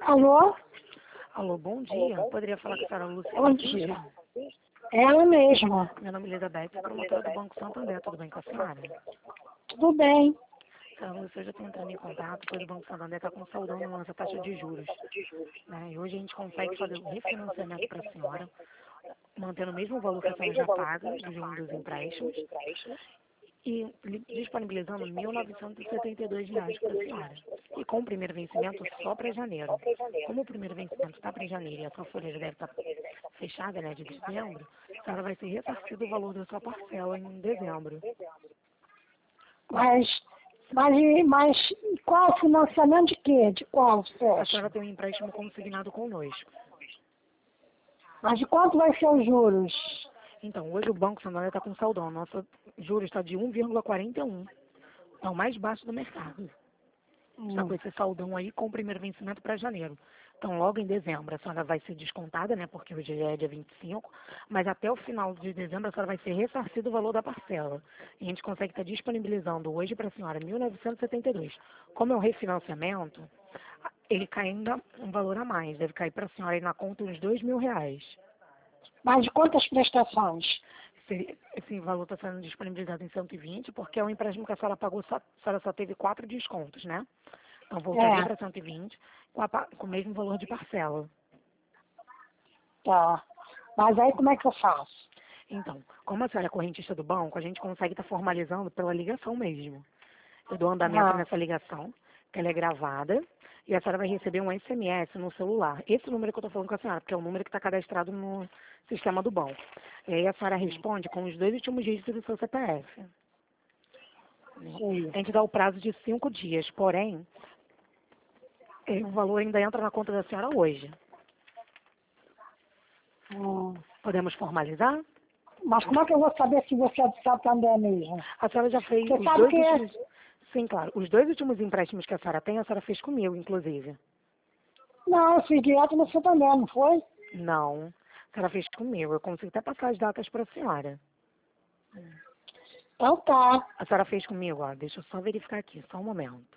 Alô? Alô, bom dia. Poderia falar com a senhora Lúcia? Bom dia. Ela mesma. Meu nome é Elizabeth, promotora do Banco Santander. Tudo bem com a senhora? Tudo bem. Senhora Lúcia, eu já estou entrando em contato, pois o Banco Santander está com saudão na nossa taxa de juros. Né? E hoje a gente consegue fazer o refinanciamento para a senhora, mantendo o mesmo valor que a senhora já paga de um dos empréstimos e disponibilizando R$ 1.972 para a senhora. E com o primeiro vencimento só para janeiro. Como o primeiro vencimento está para janeiro e a sua folha já deve estar fechada, né, de dezembro, a senhora vai ser ressarcida o valor da sua parcela em dezembro. Mas qual financiamento de quê? De qual, A Sérgio? senhora tem um empréstimo consignado conosco. Mas de quanto vai ser os juros? Então, hoje o Banco Santander está com saldão. Nosso juros está de 1,41. É o mais baixo do mercado. Está com esse saldão aí com o primeiro vencimento para janeiro. Então, logo em dezembro, a senhora vai ser descontada, né? Porque hoje já é dia 25, mas até o final de dezembro a senhora vai ser ressarcida o valor da parcela. E a gente consegue estar disponibilizando hoje para a senhora 1.972. Como é um refinanciamento, ele cai ainda um valor a mais. Deve cair para a senhora aí na conta uns R$ 2.000. Mas de quantas prestações? Esse valor está sendo disponibilizado em 120, porque é um empréstimo que a senhora pagou, a senhora só teve 4 descontos, né? Então voltaria para 120 com o mesmo valor de parcela. Tá. Mas aí como é que eu faço? Então, como a senhora é correntista do banco, a gente consegue estar formalizando pela ligação mesmo. Eu dou andamento nessa ligação, que ela é gravada, e a senhora vai receber um SMS no celular. Esse número que eu estou falando com a senhora, porque é o número que está cadastrado no sistema do banco. E aí a senhora responde com os 2 últimos dígitos do seu CPF. Sim. A gente dá o prazo de 5 dias, porém, o valor ainda entra na conta da senhora hoje. Podemos formalizar? Mas como é que eu vou saber se você é do Santander mesmo? A senhora já fez Você os sabe 2 que é? últimos... Sim, claro. Os 2 últimos empréstimos que a senhora fez comigo, inclusive. Não, eu fiz direto no Santander, não foi? Não. A senhora fez comigo. Eu consigo até passar as datas para a senhora. Então tá. A senhora fez comigo, ó. Deixa eu só verificar aqui, só um momento.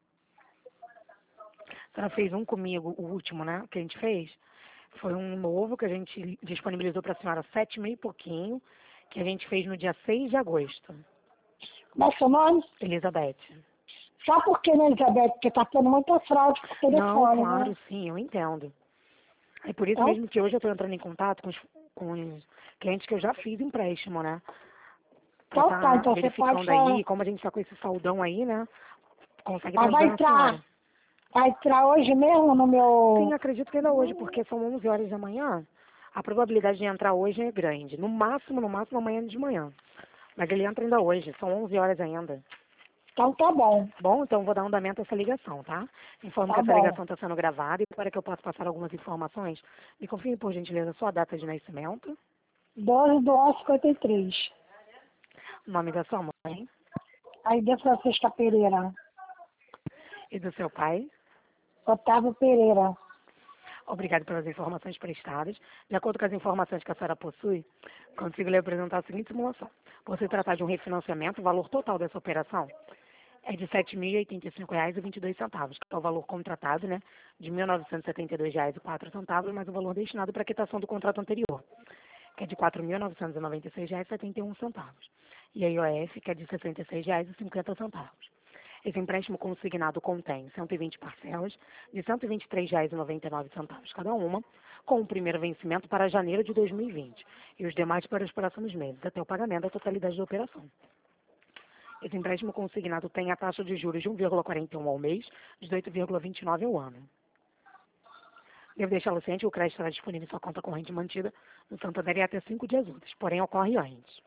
A senhora fez um comigo, o último, né, que a gente fez. Foi um novo que a gente disponibilizou para a senhora 7.000 e pouquinho, que a gente fez no dia 6 de agosto. Como é seu nome? Elizabeth. Sabe por que, né, Elizabeth? Porque tá tendo muita fraude por Não, telefone, claro, né? sim, eu entendo. É por isso Então, mesmo que hoje eu estou entrando em contato com os clientes que eu já fiz empréstimo, né? Pra então tá, estar então você pode verificando falar. aí, como a gente está com esse saldão aí, né? Consegue estar Mas vai ajudando a senhora. entrar hoje mesmo no Sim, meu... acredito que ainda hoje, porque são 11 horas da manhã. A probabilidade de entrar hoje é grande. No máximo, amanhã de manhã. Mas ele entra ainda hoje, são 11 horas ainda. Então tá bom, Bom, então vou dar andamento a essa ligação, tá? Informo que tá essa bom. ligação está sendo gravada e para que eu possa passar algumas informações, me confirme, por gentileza, sua data de nascimento, 12/11/53. o nome da sua mãe Aí de Francisca Pereira. e do seu pai. Otávio Pereira. Obrigado pelas informações prestadas. De acordo com as informações que a senhora possui, consigo lhe apresentar a seguinte simulação. Por se tratar de um refinanciamento, o valor total dessa operação é de R$ 7.085,22, que é o valor contratado, né, de R$ 1.972,04, mais o valor destinado para a quitação do contrato anterior, que é de R$ 4.996,71. E a IOF, que é de R$ 66,50. Esse empréstimo consignado contém 120 parcelas de R$ 123,99 cada uma, com o primeiro vencimento para janeiro de 2020 e os demais para os próximos meses, até o pagamento da totalidade da operação. Esse empréstimo consignado tem a taxa de juros de 1,41 ao mês, 18,29 ao ano. Devo deixá-lo ciente que o crédito estará disponível em sua conta corrente mantida no Santander até 5 dias úteis, porém ocorre antes.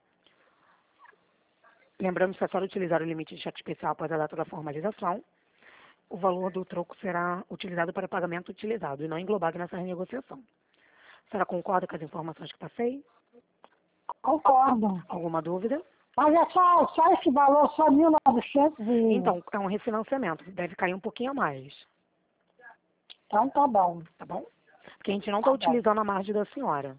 Lembramos que, se a senhora utilizar o limite de cheque especial após a data da formalização, o valor do troco será utilizado para pagamento utilizado e não englobado nessa renegociação. A senhora concorda com as informações que passei? Concordo. Alguma dúvida? Mas é só esse valor, só 1.900 e... Então, é um refinanciamento, deve cair um pouquinho a mais, Então tá bom. tá bom? Porque a gente não está Tá bom. utilizando a margem da senhora.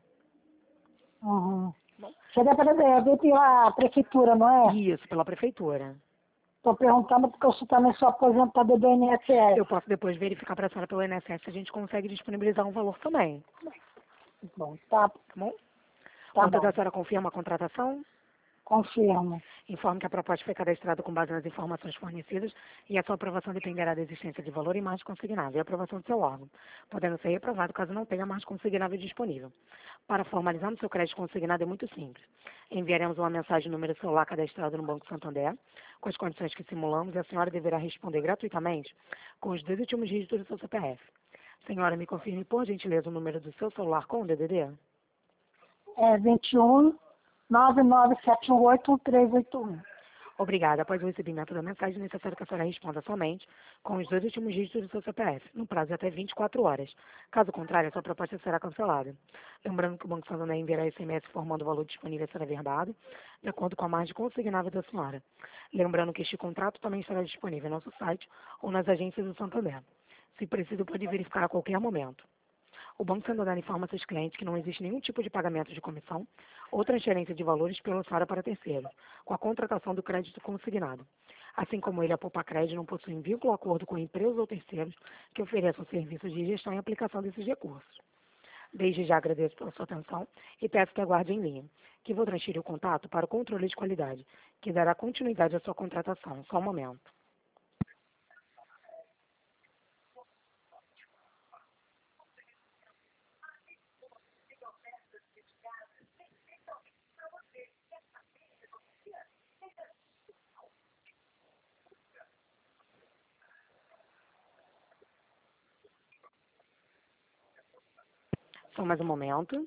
Uhum. Você deve ver pela prefeitura, não é? Isso, pela prefeitura. Estou perguntando porque eu também sou aposentada do INSS. Eu posso depois verificar para a senhora pelo INSS se a gente consegue disponibilizar um valor também. Bom, tá Tá bom? bom. A senhora confirma a contratação? Confirmo. Informe que a proposta foi cadastrada com base nas informações fornecidas e a sua aprovação dependerá da existência de valor e margem consignável e a aprovação do seu órgão, podendo ser reprovado caso não tenha margem consignável disponível. Para formalizarmos seu crédito consignado é muito simples. Enviaremos uma mensagem no número celular cadastrado no Banco Santander, com as condições que simulamos, e a senhora deverá responder gratuitamente com os 2 últimos dígitos do seu CPF. Senhora, me confirme, por gentileza, o número do seu celular com o DDD? É 21 997181381. Obrigada. Após o recebimento da mensagem, é necessário que a senhora responda somente com os 2 últimos dígitos do seu CPF, no prazo de até 24 horas. Caso contrário, a sua proposta será cancelada. Lembrando que o Banco Santander enviará SMS informando o valor disponível a ser averbado, de acordo com a margem consignável da senhora. Lembrando que este contrato também estará disponível no nosso site ou nas agências do Santander. Se preciso, pode verificar a qualquer momento. O Banco Santander informa seus clientes que não existe nenhum tipo de pagamento de comissão ou transferência de valores pela senhora para terceiros, com a contratação do crédito consignado. Assim como ele, a Poupa Crédito não possui vínculo ou acordo com empresas ou terceiros que ofereçam serviços de gestão e aplicação desses recursos. Desde já agradeço pela sua atenção e peço que aguarde em linha, que vou transferir o contato para o controle de qualidade, que dará continuidade à sua contratação. Só um momento. Só mais um momento.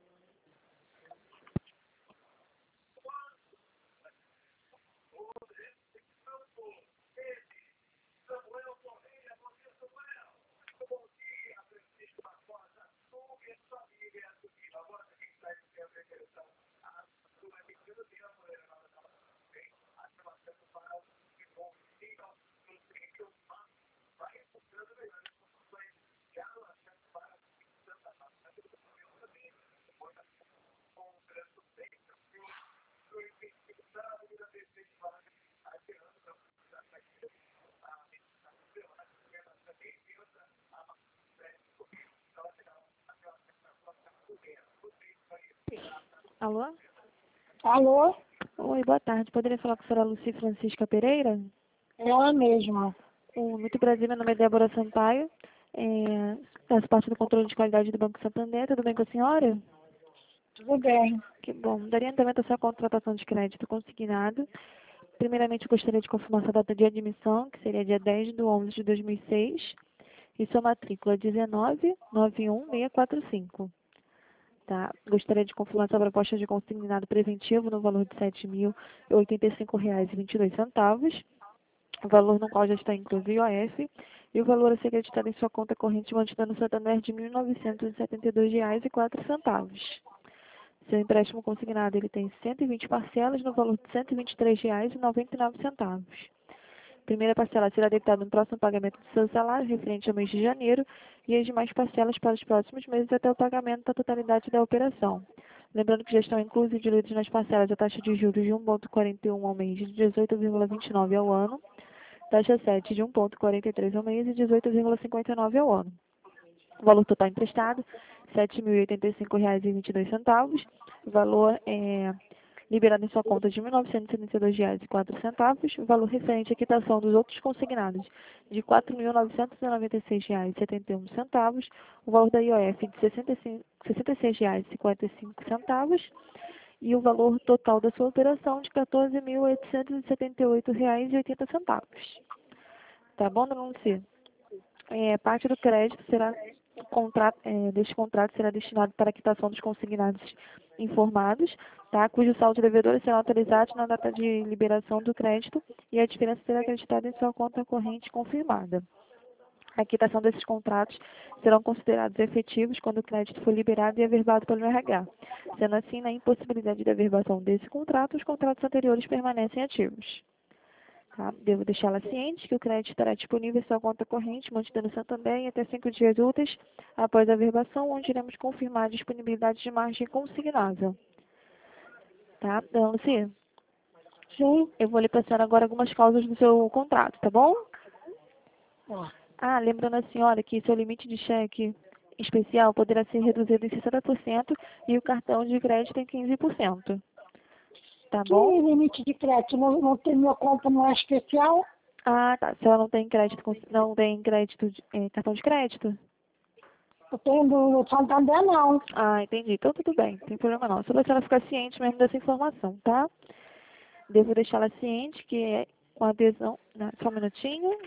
Alô? Alô? Oi, boa tarde. Poderia falar com a senhora Luci Francisca Pereira? Ela mesma. O Muito Brasil, meu nome é Débora Sampaio. Faço parte do controle de qualidade do Banco Santander. Tudo bem com a senhora? Tudo bem. Que bom. Daria andamento à sua contratação de crédito consignado. Primeiramente, eu gostaria de confirmar sua data de admissão, que seria dia 10/11/2006, e sua matrícula 1991645. Tá? Gostaria de confirmar sua proposta de consignado preventivo no valor de R$ 7.085,22, o valor no qual já está incluso o IOF, e o valor a ser acreditado em sua conta corrente mantida no Santander de R$ 1.972,04. Seu empréstimo consignado ele tem 120 parcelas no valor de R$ 123,99. Primeira parcela será debitada no próximo pagamento do seu salário, referente ao mês de janeiro, e as demais parcelas para os próximos meses até o pagamento da totalidade da operação. Lembrando que já estão inclusos e diluídos nas parcelas a taxa de juros de 1,41 ao mês e de 18,29 ao ano, taxa 7 de 1,43 ao mês e 18,59 ao ano. O valor total emprestado, R$ 7.085,22. O valor liberado em sua conta de R$ 1.972,04. O valor referente à quitação dos outros consignados de R$ 4.996,71. O valor da IOF de R$ 66,55. E o valor total da sua operação de R$ 14.878,80. Tá bom, dona Lucia? Parte do crédito deste contrato será destinado para a quitação dos consignados informados, tá? Cujo saldo devedor será autorizado na data de liberação do crédito e a diferença será acreditada em sua conta corrente confirmada. A quitação desses contratos serão considerados efetivos quando o crédito for liberado e averbado pelo RH. Sendo assim, na impossibilidade de averbação desse contrato, os contratos anteriores permanecem ativos. Tá? Devo deixá-la ciente que o crédito estará disponível em sua conta corrente, mantida no Santander, em até 5 dias úteis após a averbação, onde iremos confirmar a disponibilidade de margem consignável. Tá, dona Lucia? Sim. Eu vou lhe passar agora algumas cláusulas do seu contrato, tá bom? Tá. Ah, lembrando a senhora que seu limite de cheque especial poderá ser reduzido em 60% e o cartão de crédito em 15%. Tá Que bom? limite de crédito? Não tem, minha conta não é especial? Ah, tá. Se ela não tem crédito, não tem crédito, cartão de crédito? Eu tenho do Santander, não. Ah, entendi. Então tudo bem, não tem problema não. Só para a senhora ficar ciente mesmo dessa informação, tá? Devo deixá-la ciente que é com adesão. Só um minutinho.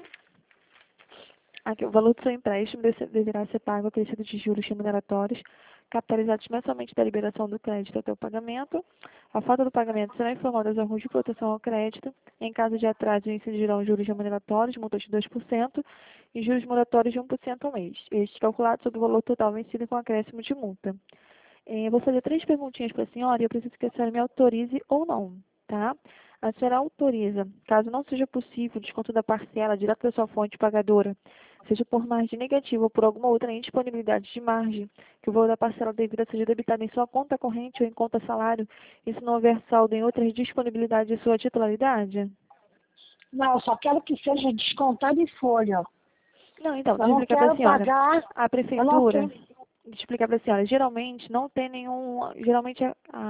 Aqui, o valor do seu empréstimo deverá ser pago acrescido de juros remuneratórios, capitalizados mensalmente da liberação do crédito até o pagamento. A falta do pagamento será informada aos órgãos de proteção ao crédito. Em caso de atraso, incidirão juros remuneratórios, multas de 2% e juros moratórios de 1% ao mês. Este calculado sobre o valor total vencido com acréscimo de multa. Eu vou fazer 3 perguntinhas para a senhora e eu preciso que a senhora me autorize ou não, tá? A senhora autoriza, caso não seja possível o desconto da parcela direto da sua fonte pagadora, seja por margem negativa ou por alguma outra indisponibilidade de margem, que o valor da parcela devida seja debitado em sua conta corrente ou em conta salário, e se não houver saldo em outras disponibilidades de sua titularidade? Não, eu só quero que seja descontado em folha. Não, então, Eu deixa eu não explicar para a quero senhora. pagar, A eu não prefeitura, tenho. deixa eu explicar para a senhora, geralmente não tem nenhum, geralmente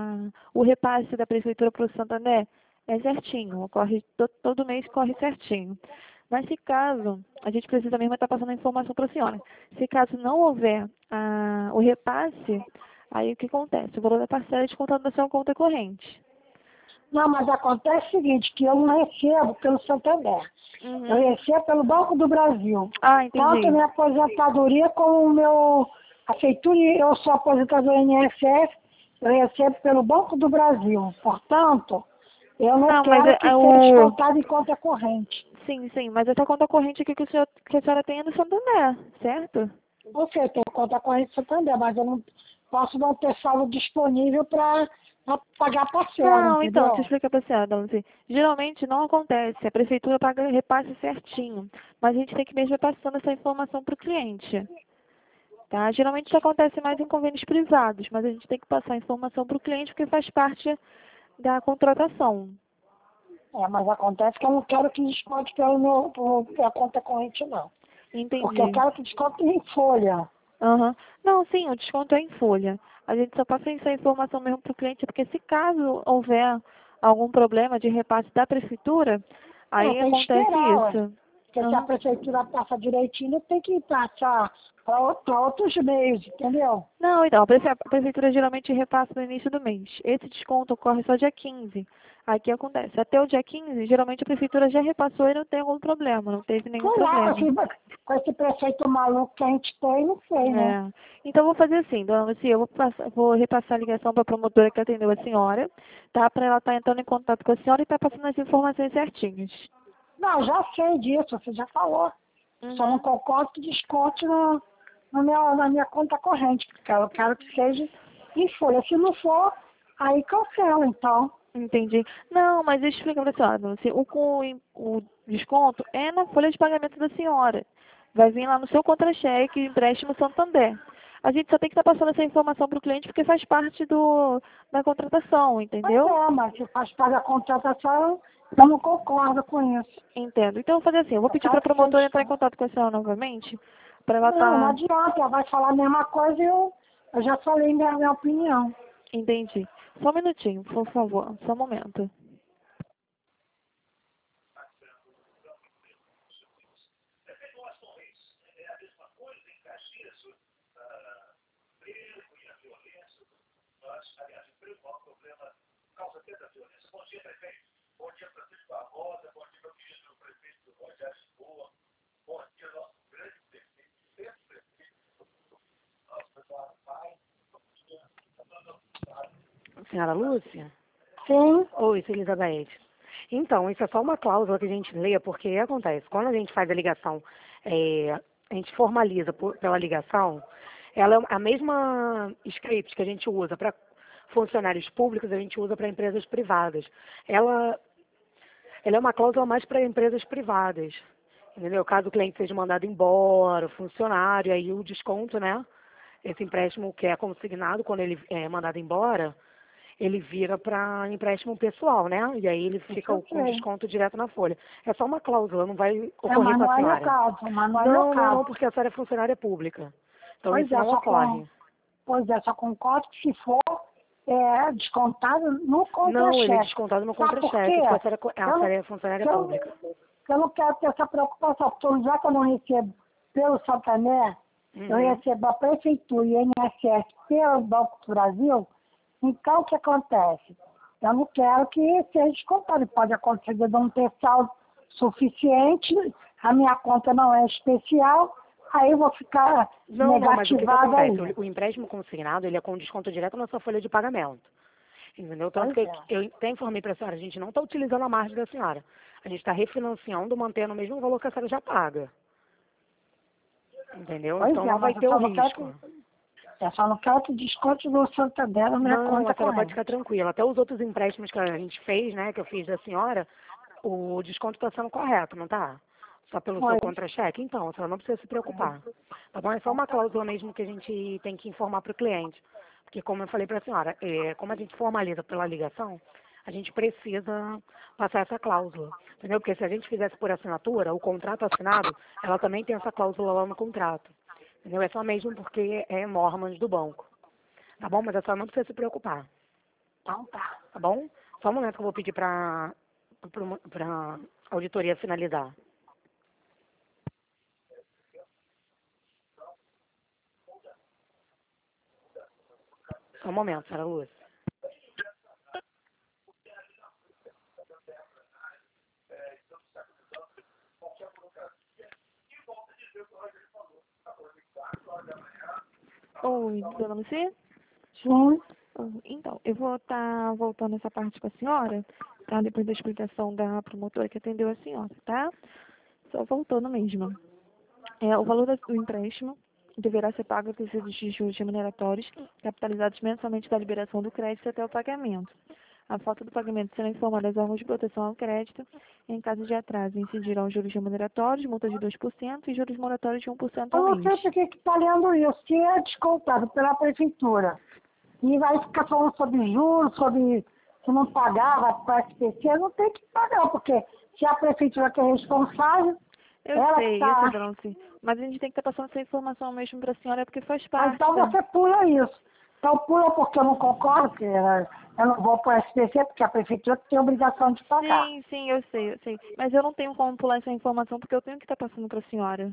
o repasse da prefeitura para o Santander é certinho, ocorre, todo mês corre certinho. Mas se caso, a gente precisa mesmo estar passando a informação para a senhora, se caso não houver o repasse, aí o que acontece? O valor da parcela é descontado da sua conta corrente. Não, mas acontece o seguinte, que eu não recebo pelo Santander. Eu Uhum. recebo pelo Banco do Brasil. Ah, Tanto a entendi. minha aposentadoria como o meu... A feitura, eu sou aposentador INSS, eu recebo pelo Banco do Brasil. Portanto, eu não Não, mas quero que seja descontado em conta corrente. sim, sim, mas essa conta corrente aqui que a senhora tem é do Santander, certo? Ok, eu tenho conta corrente Santander, mas eu não posso não ter saldo disponível para pagar a parcela, Não, então, deixa eu entendeu? explicar para a senhora, dona Lucy. Geralmente não acontece, a prefeitura paga repasse certinho, mas a gente tem que mesmo ir passando essa informação para o cliente, tá? Geralmente isso acontece mais em convênios privados, mas a gente tem que passar a informação para o cliente porque faz parte da contratação. Mas acontece que eu não quero que desconte pela conta corrente, não. Porque eu Entendi. quero que desconte em folha. Aham. Não, sim, o desconto é em folha. A gente só passa essa informação mesmo para o cliente, porque se caso houver algum problema de repasse da prefeitura, aí Tem que acontece esperar, ué. isso. Porque se a Aham. prefeitura passa direitinho, tem que passar para outros meios, entendeu? Não, então, a prefeitura geralmente repassa no início do mês. Esse desconto ocorre só dia 15. Aqui acontece. Até o dia 15, geralmente a prefeitura já repassou e não tem algum problema, não teve nenhum Sei lá, problema. com esse prefeito maluco que a gente tem, não sei, né? É. Então, vou fazer assim, dona Lucia, eu vou repassar a ligação para a promotora que atendeu a senhora, tá? Para ela estar entrando em contato com a senhora e estar passando as informações certinhas. Não, já sei disso, você já falou. Só não Uhum. concordo que desconte na minha conta corrente, porque eu quero que seja em folha. Se não for, aí cancela, então. Entendi. Não, mas deixa eu explicar para a senhora, dona Lucia. O desconto é na folha de pagamento da senhora. Vai vir lá no seu contra-cheque, empréstimo Santander. A gente só tem que estar passando essa informação para o cliente porque faz parte da contratação, Pois entendeu? mas se faz parte da contratação, eu não concordo com isso. Entendo. Então, eu vou fazer assim, eu vou Eu pedir para quero a que seja promotora entrar em desconto. contato com a senhora novamente, para ela Não estar... adianta, ela vai falar a mesma coisa e eu já falei minha opinião. Entendi. Só um minutinho, por favor. Só um momento. Senhora Lúcia? Sim, Oi, sou Elizabeth. Então, isso é só uma cláusula que a gente lê, porque acontece, quando a gente faz a ligação, a gente formaliza pela ligação, ela é a mesma script que a gente usa para funcionários públicos, a gente usa para empresas privadas. Ela, ela é uma cláusula mais para empresas privadas, entendeu? Caso o cliente seja mandado embora, o funcionário, aí o desconto, né? Esse empréstimo que é consignado quando ele é mandado embora, ele vira para empréstimo pessoal, né? E aí ele fica eu com sei. desconto direto na folha. É só uma cláusula, não vai É, ocorrer mas com a não é meu senhora. caso, mas não é Não, meu não, caso. não, porque a senhora é funcionária pública. Então Pois isso é, não ocorre. só concordo que se for descontado no Não, ele é contra-cheque. descontado no Sabe por contra-cheque, quê? porque a Eu senhora não, é funcionária eu, pública. eu não quero ter essa preocupação, porque já que eu não recebo pelo Santander, eu Uhum. recebo a Prefeitura e INSS pelo Banco do Brasil, então o que acontece? Eu não quero que seja descontado. Pode acontecer de eu não ter saldo suficiente, a minha conta não é especial, aí eu vou ficar Não, não, mas o que negativada acontece? aí. O empréstimo consignado, ele é com desconto direto na sua folha de pagamento. Entendeu? Tanto Pois que é. eu até informei para a senhora, a gente não está utilizando a margem da senhora. A gente está refinanciando, mantendo o mesmo valor que a senhora já paga. Entendeu? Pois Então é, não vai mas ter o risco. eu só não quero que desconte do Santander na minha Não, conta a senhora pode corrente. ficar tranquila. Até os outros empréstimos que a gente fez, né, que eu fiz da senhora, o desconto está sendo correto, não tá? Só pelo seu Pois, contra-cheque? Então, a senhora não precisa se preocupar. Tá bom? É só então uma tá. cláusula mesmo que a gente tem que informar para o cliente. Porque, como eu falei para a senhora, como a gente formaliza pela ligação, a gente precisa passar essa cláusula. Entendeu? Porque se a gente fizesse por assinatura, o contrato assinado, ela também tem essa cláusula lá no contrato. Entendeu? É só mesmo porque é normas do banco. Tá bom? Mas a senhora não precisa se preocupar. Então tá. Tá bom? Só um momento que eu vou pedir para a auditoria finalizar. Só um momento, senhora Lúcia. Oi, dona Lucia? Sim, Então, eu vou estar voltando essa parte com a senhora, tá? Depois da explicação da promotora que atendeu a senhora, tá? Só voltando mesmo. O valor do empréstimo deverá ser pago por de juros remuneratórios, capitalizados mensalmente da liberação do crédito até o pagamento. A falta do pagamento será informada aos órgãos de proteção ao crédito. Em caso de atraso, incidirão juros remuneratórios, multa de 2% e juros moratórios de 1% eu ao não mês. sei por que está lendo isso. Se é descontado pela prefeitura e vai ficar falando sobre juros, sobre se não pagava para a SPC, não tem que pagar, porque se a prefeitura que é responsável, Eu ela que sei, está. dona Lucy, mas a gente tem que estar passando essa informação mesmo para a senhora, porque faz Ah, parte então da... você pula isso. Então pula porque eu não concordo, que eu não vou para a SPC, porque a prefeitura tem obrigação de pagar. Sim, sim, eu sei, eu sei. Mas eu não tenho como pular essa informação, porque eu tenho que estar passando para a senhora.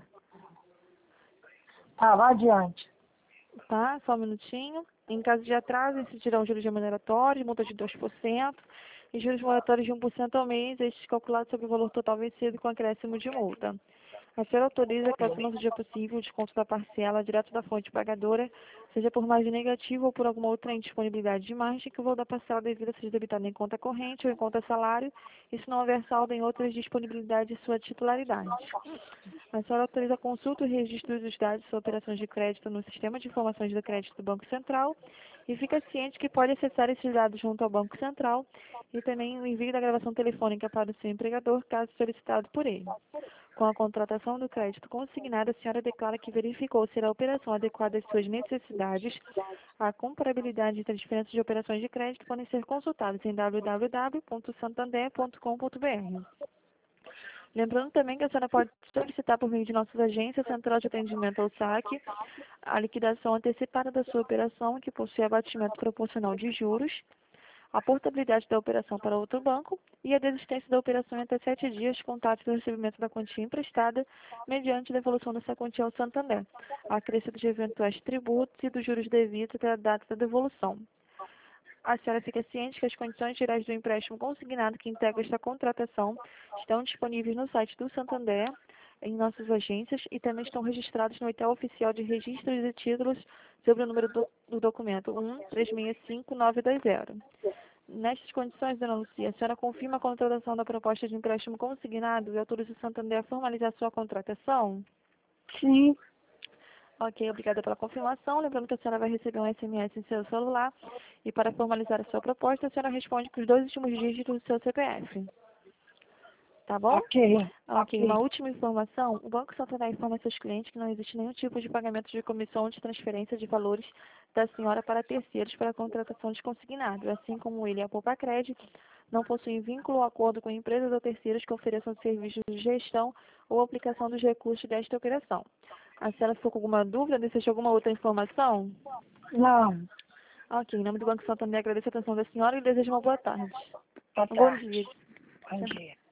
Tá, vai adiante. Tá? Só um minutinho. Em caso de atraso, incidirão juros remuneratórios, multa de 2% e juros moratórios de 1% ao mês, estes calculados sobre o valor total vencido com acréscimo de multa. A senhora autoriza, caso não seja possível, o desconto da parcela direto da fonte pagadora, seja por margem negativa ou por alguma outra indisponibilidade de margem, que o valor da parcela devida seja debitado em conta corrente ou em conta salário, e se não houver saldo em outras disponibilidades de sua titularidade. A senhora autoriza a consulta e registro dos dados de suas operações de crédito no Sistema de Informações do Crédito do Banco Central e fica ciente que pode acessar esses dados junto ao Banco Central e também o envio da gravação telefônica para o seu empregador, caso solicitado por ele. Com a contratação do crédito consignado, a senhora declara que verificou ser a operação adequada às suas necessidades. A comparabilidade entre as diferentes de operações de crédito podem ser consultadas em www.santander.com.br. Lembrando também que a senhora pode solicitar por meio de nossas agências, Central de Atendimento ao SAC, a liquidação antecipada da sua operação, que possui abatimento proporcional de juros, a portabilidade da operação para outro banco e a desistência da operação em até 7 dias, contato do recebimento da quantia emprestada, mediante devolução dessa quantia ao Santander, a acrescido de eventuais tributos e dos juros devidos até a data da devolução. A senhora fica ciente que as condições gerais do empréstimo consignado que integra esta contratação estão disponíveis no site do Santander, em nossas agências, e também estão registrados no edital oficial de registros e títulos sobre o número do documento 1365920. Nestas condições, dona Lucia, a senhora confirma a contratação da proposta de empréstimo consignado e autoriza o Santander a formalizar sua contratação? Sim, Ok, obrigada pela confirmação. Lembrando que a senhora vai receber um SMS em seu celular e para formalizar a sua proposta, a senhora responde com os 2 últimos dígitos do seu CPF. Tá bom? Ok. Ok, uma última informação. O Banco Santander informa seus clientes que não existe nenhum tipo de pagamento de comissão ou de transferência de valores da senhora para terceiros para a contratação de consignado, assim como ele e a Poupa Crédito não possuem vínculo ou acordo com empresas ou terceiros que ofereçam serviços de gestão ou aplicação dos recursos desta operação. A senhora ficou com alguma dúvida? Deseja alguma outra informação? Não. Ok, em nome do Banco Santander, agradeço a atenção da senhora e desejo uma boa tarde. Boa Um bom tarde. dia. Bom dia.